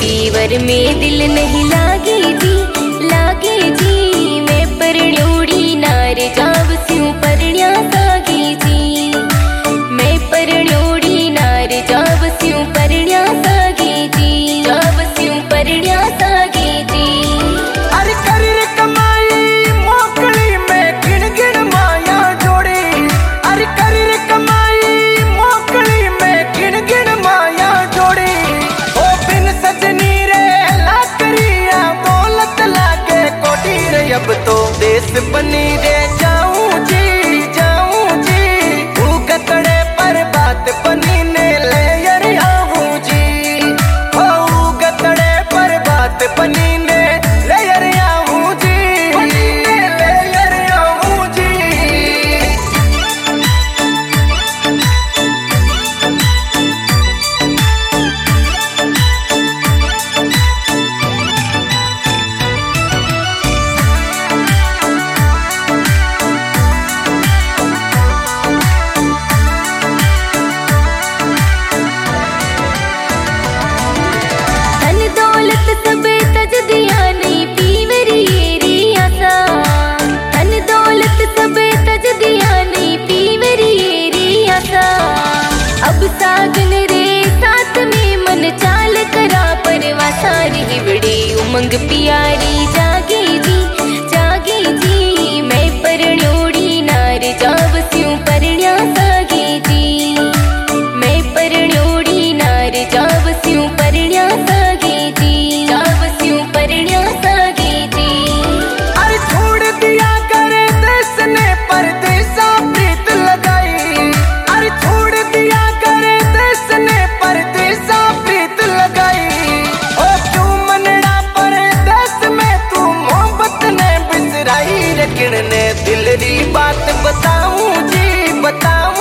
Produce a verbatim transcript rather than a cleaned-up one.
पीवर में दिल नहीं लागे जी, लागे जी। मैं परण्योड़ी नार जाव स्यूं परण्या सागे जी, मैं परण्योड़ी नार जाव स्यूं परण्या सागे जी, जाव स्यूं परण्या सागे जी। अरे कर कमाई मोकली में गिन गिन माया जोड़ी, अरे कर कमाई मोकली में गिन गिन माया जोड़ी। ओ बिन सजनी रे लाकरिया दौलत लागे कोटी रे, अब तो देश बनी रे जाऊं जी, जाऊं जी। तू गतड़े पर बात बनी ने ले यार आऊं जी, ओ गतड़े पर बात बनी ने ले यार आऊं जी, बनी ने ले यार आऊं जी। सब तज दिया नहीं पीवरी री आसा, धन दौलत सब तज दिया नहीं पीवरी री आसा। अब सागन रे साथ में मन चाल करा परवासा री, बड़ी उमंग प्यारी जागे जी, जागे जी। मैं परण्योड़ी नार जाव स्यूं परण्या सागे जी, मैं परण्योड़ी नार जाव स्यूं परण्या सागे जी, जाव स्यूं परण्या सागे जी। अरे छोड़ दिया करे देश ने परदेसा प्रीत लगाई, अरे छोड़ दिया करे देश ने परदेसा प्रीत लगाई। ओ क्यों मनड़ा परदेस में तू मोहब्बत ने बिसराई, लेकिन ने दिल री बात बताऊं जी, बताऊं